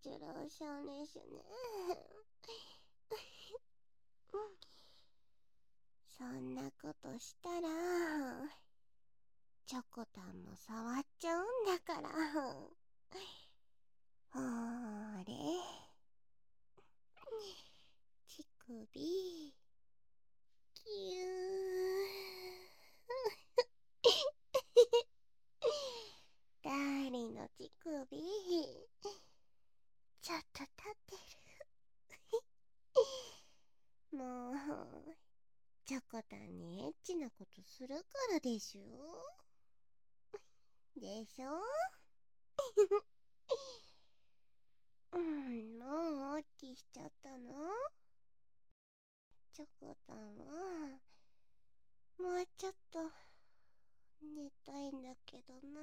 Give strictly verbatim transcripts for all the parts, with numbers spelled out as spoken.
ちらおしゃれしね。そんなことしたらチョコタンも触っちゃうんだから。ほーれ、乳首キューダーリンの乳首ちょっと立ってる。もうチョコタンにエッチなことするからでしょでしょうん、もうオッキーしちゃったの？チョコタンはもうちょっと寝たいんだけどな。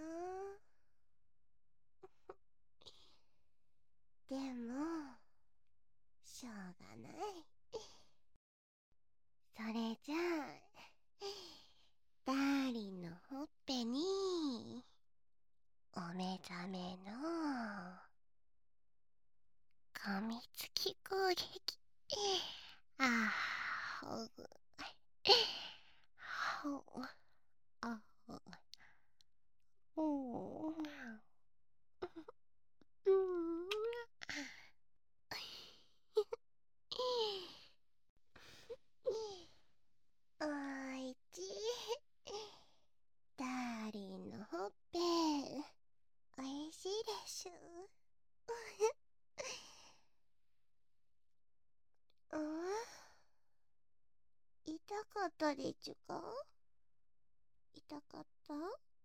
でもしょうがない。それじゃあダーリンのほっぺにお目覚めの噛みつき攻撃。あーほぐほあほおーうんおいちダーリンのほっぺおいしいでしゅ。うん、痛かったでちゅか？痛かった？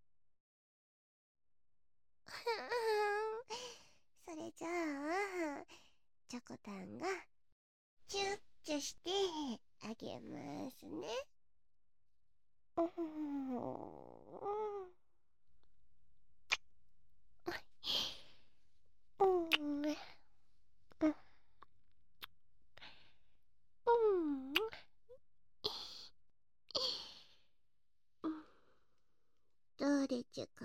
それじゃあチョコタンがチュッチュしてあげますね。どうでちゅか？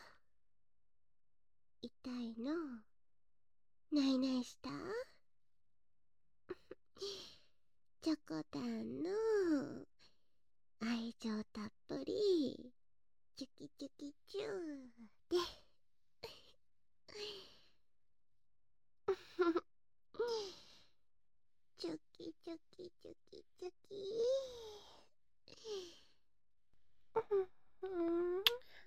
痛いの？ないないした？チョコタンの愛情たっぷりチュキチュキチューでチュキチュキチュキチュキうん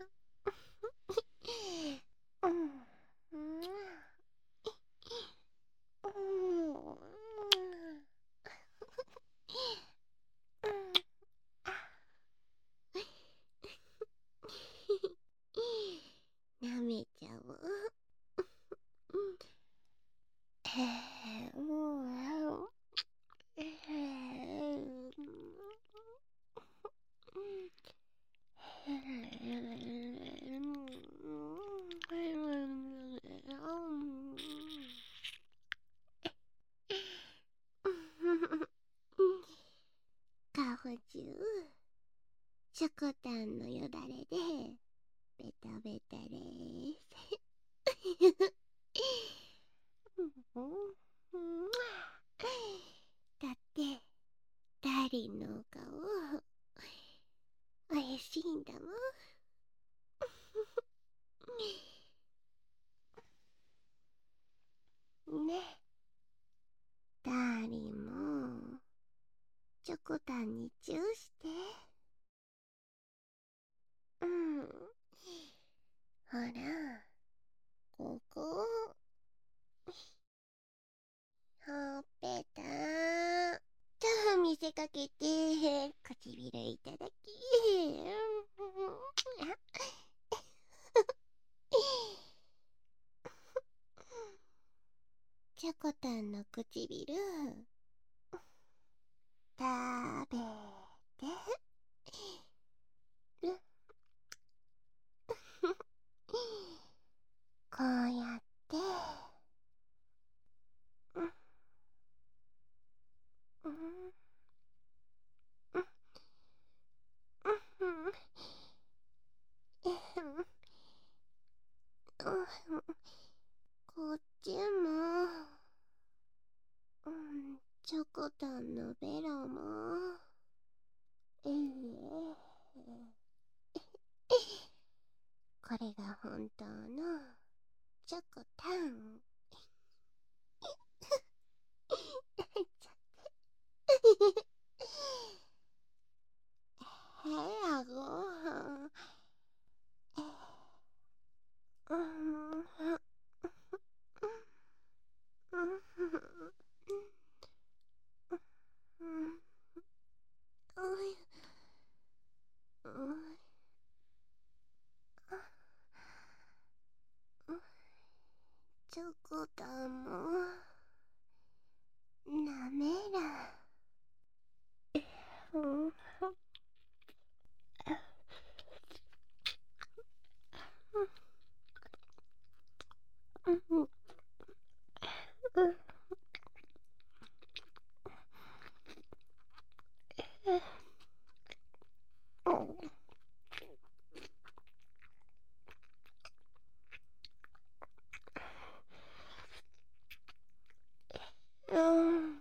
なめちゃう。もうカホチュウチョコタンのよだれでベタベタでーす。だってダーリンのお顔おいしいんだもんね。ダーリンもチョコタンにチューして。うん、ほらここほっぺたと見せかけて唇いただき。チョコタンの唇食べてる。こうやってうんうんうんうんこっちもコタンのベロも、ええこれが本当のチョコタン。へやごはん。うん。チョコタンもなめら。うんうんうん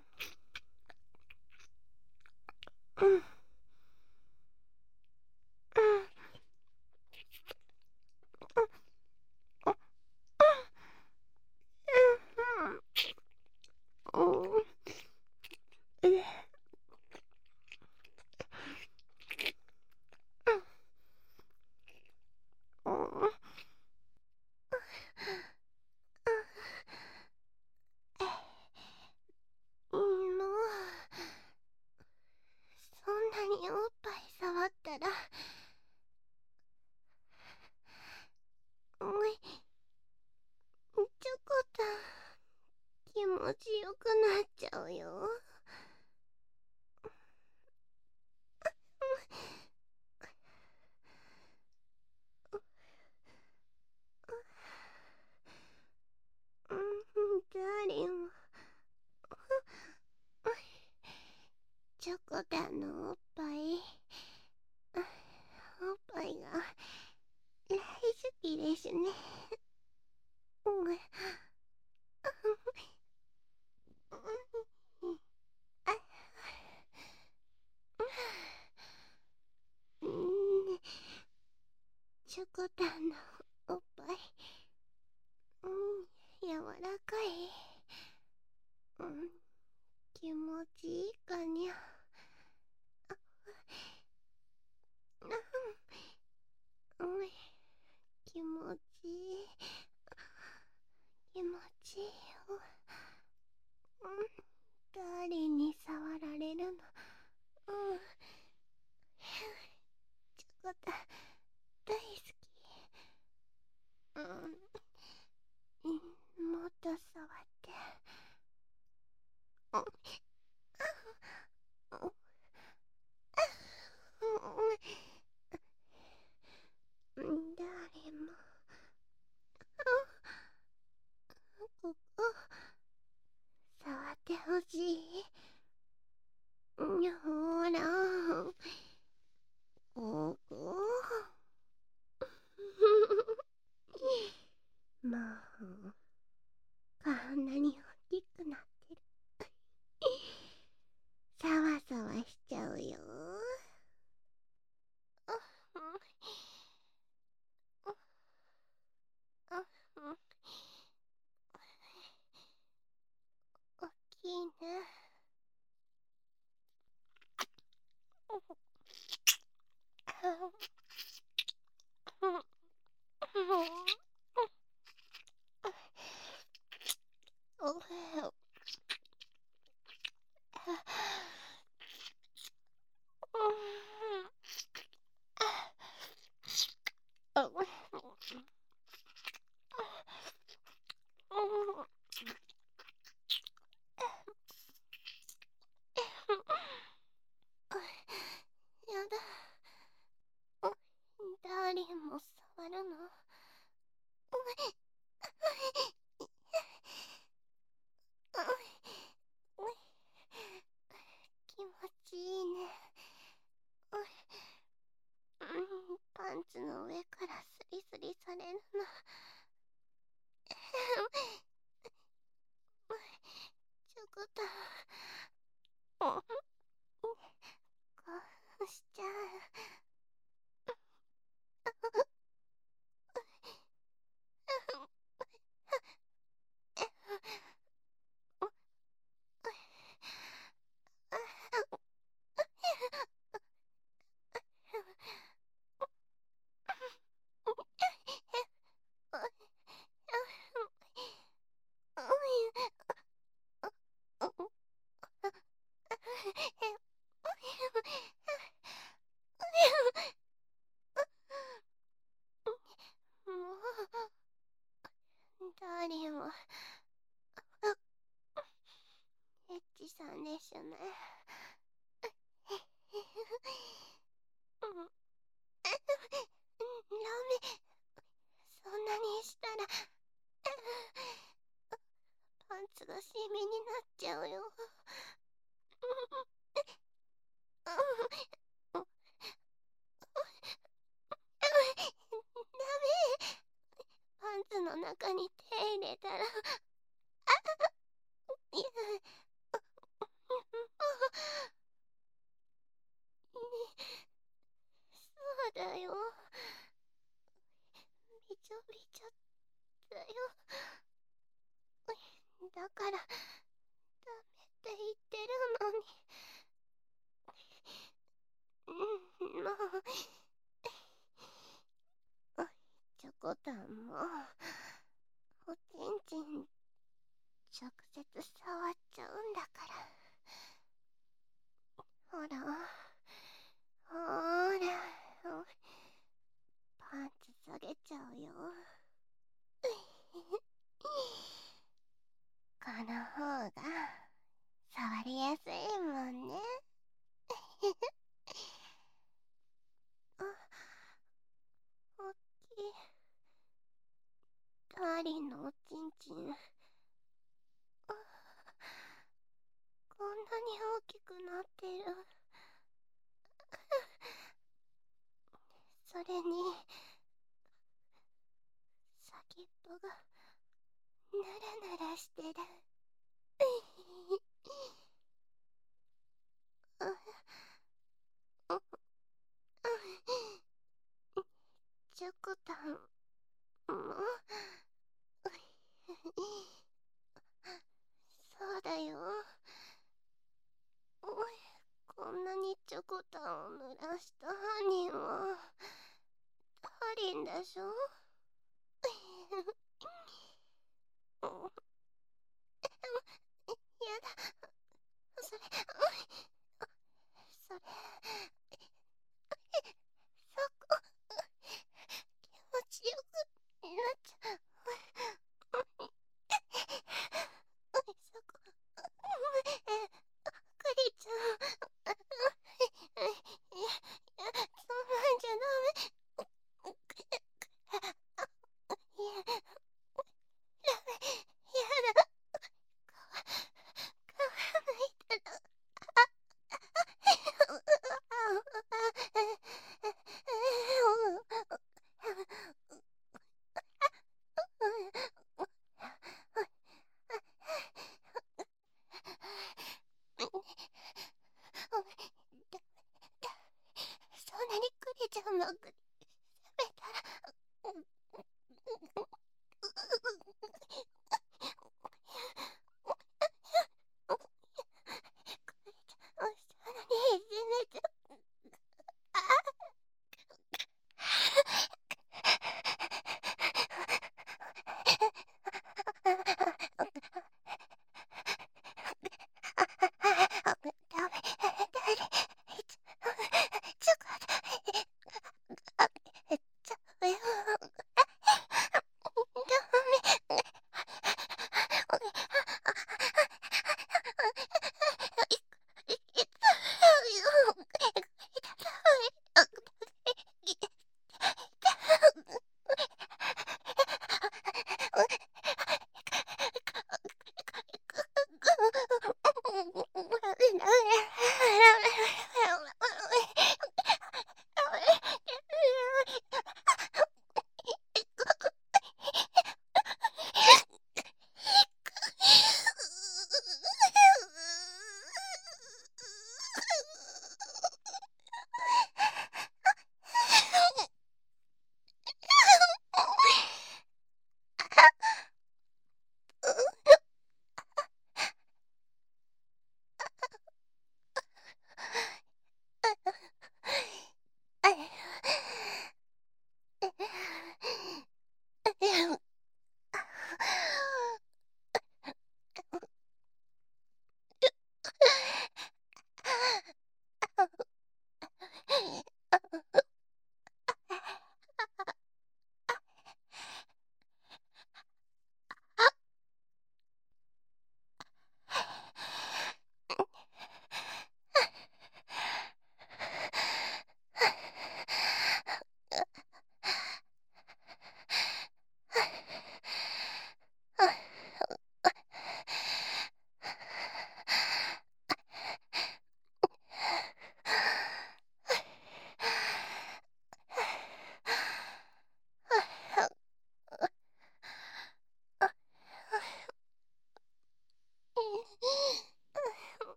もうそんなにおっぱい触ったらおいチョコタン気持ちよくなっちゃうよ。うんダーリンチョコタンのおっぱいおっぱいが大好きですね。うんうんチョコタンのおっぱいうん柔らかいうん気持ちいいかにゃ。うん、気持ちいい気持ちいいよ。うんダーリンに触られるのうんチョコタン大好き。うんもっと触ってうんうんダーリンもここ触ってほしい。ほらここもうこんなに大きくなってる。さわさわしちゃうよ。おっきいね。おはよやだダーリンも触るの気持ちいいね。パンツの上からスリスリされるのチョコタン中に手入れたら、いや、そうだよ。びちょびちょだよ。だからダメって言ってるのに。うん、もうチョコタンもおちんちん直接触っちゃうんだから。ほらほら、パンツ下げちゃうよ。この方が触りやすいもんね。あ、おっきい。ダーリンのおちんちん、あ、こんなに大きくなってる。それに先っぽがヌラヌラしてる。あ、あ、チョコタンもそうだよ。おい、こんなにチョコタンを濡らした犯人はダーリンでしょ。やだ、それ、それ、そこ、気持ちよくなっちゃう。そこ、クリちゃん、いや、いや、そんなんじゃダメ。いや、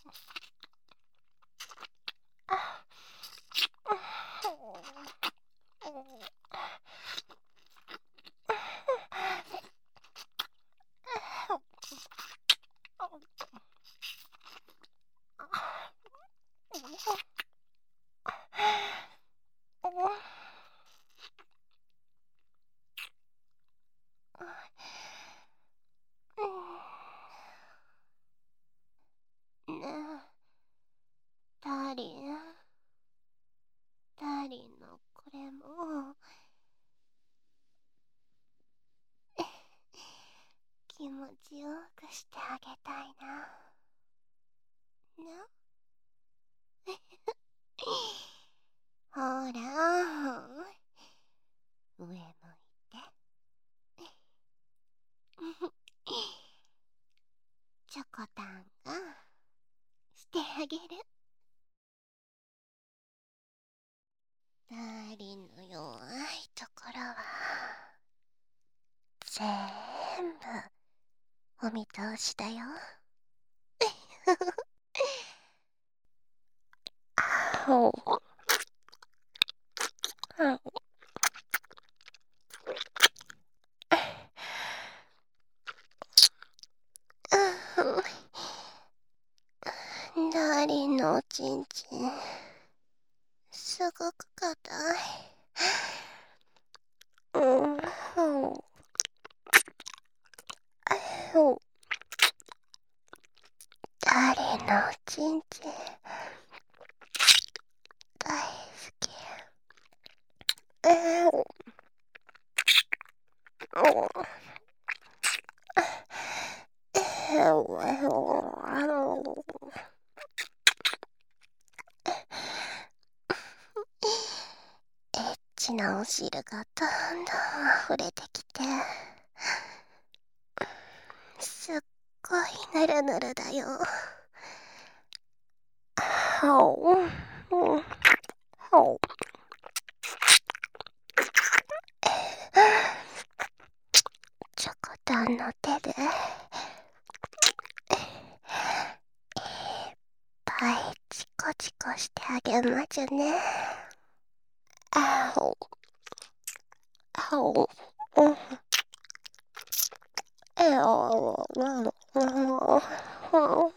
ねえ、ダーリン、ダーリンのこれも気持ちよくしてあげたいな。なほら、上向いて。チョコタンがしてあげる。ダーリンの弱いところは全部お見通しだよ。ほう。ダーリンのおちんちんすごく硬い。うん、ほう。ほう。ダーリンのおちんちん大好き。えーおえおえおあのエッチなお汁がどんどん溢れてきて、すっごいぬるぬるだよ。ほう、うん、ほう。チョコタンの手でいっぱいチコチコしてあげまちゅね。あほほうんえおうんうん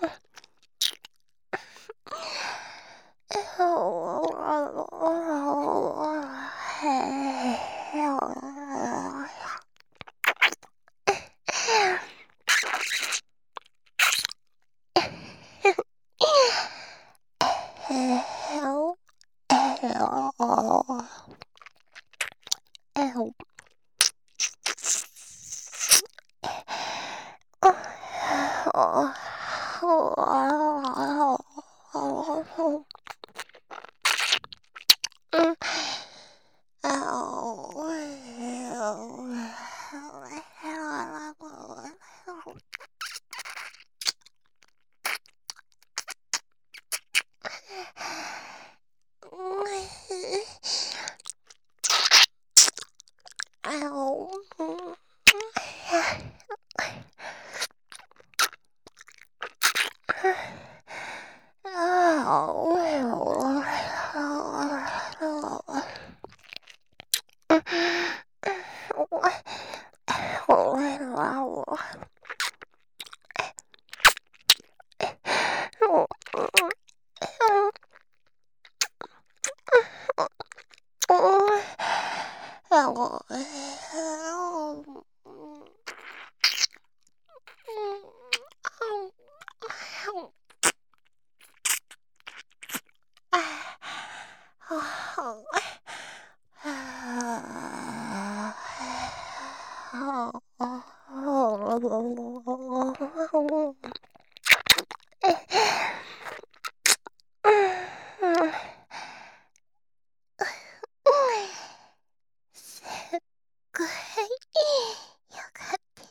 すっごいよかって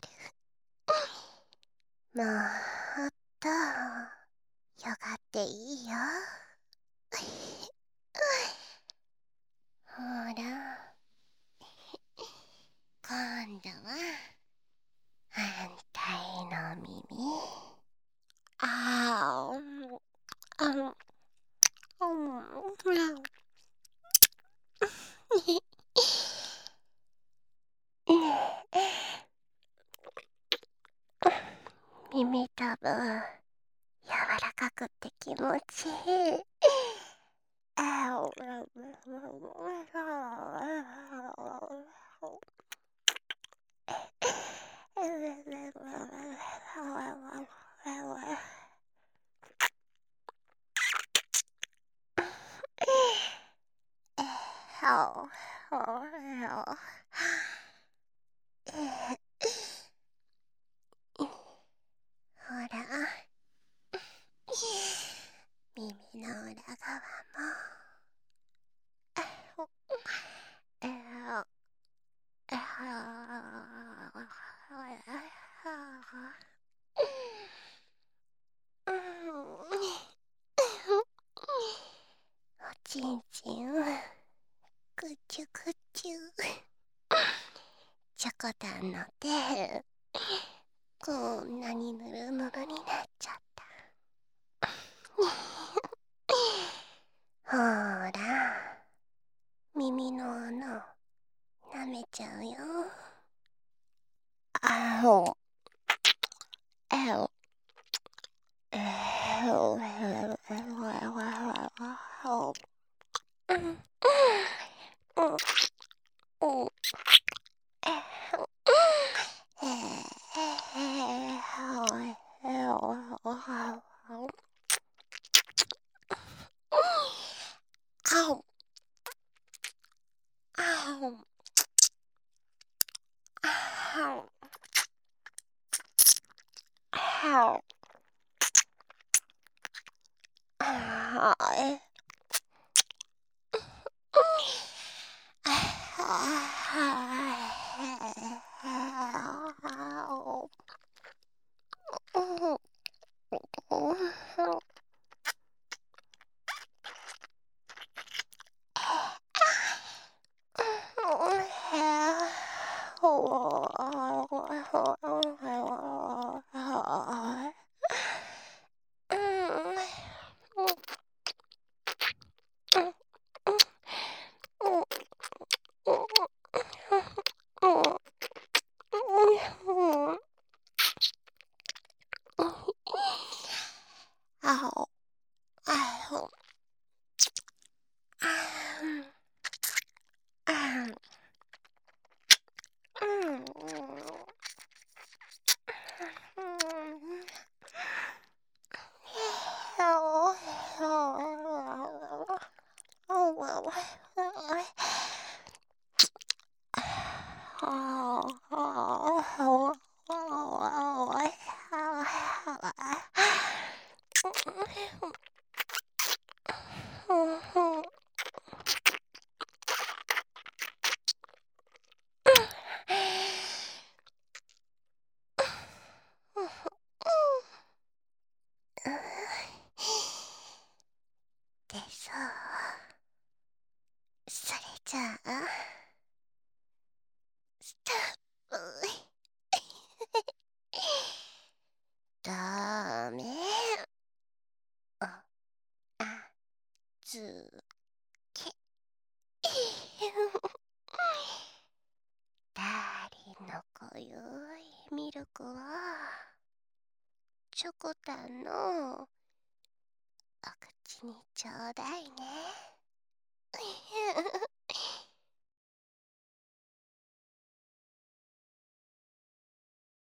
る。もっとよがっていいよ。ほら、今度は反対の耳。あーあの、うん、耳たぶん柔らかくって気持ちいい。あおほら、耳の裏側もえーえおちんちんぐちゅぐちゅ。チョコタンの手こんなにぬるぬるになっちゃった。ほーら、耳の穴舐めちゃうよ。あおあおあおうんうんうんうんでさ、それじゃあスタートダメああつけダーリンの濃ゆいミルクはチョコタンのお口にちょうだいね。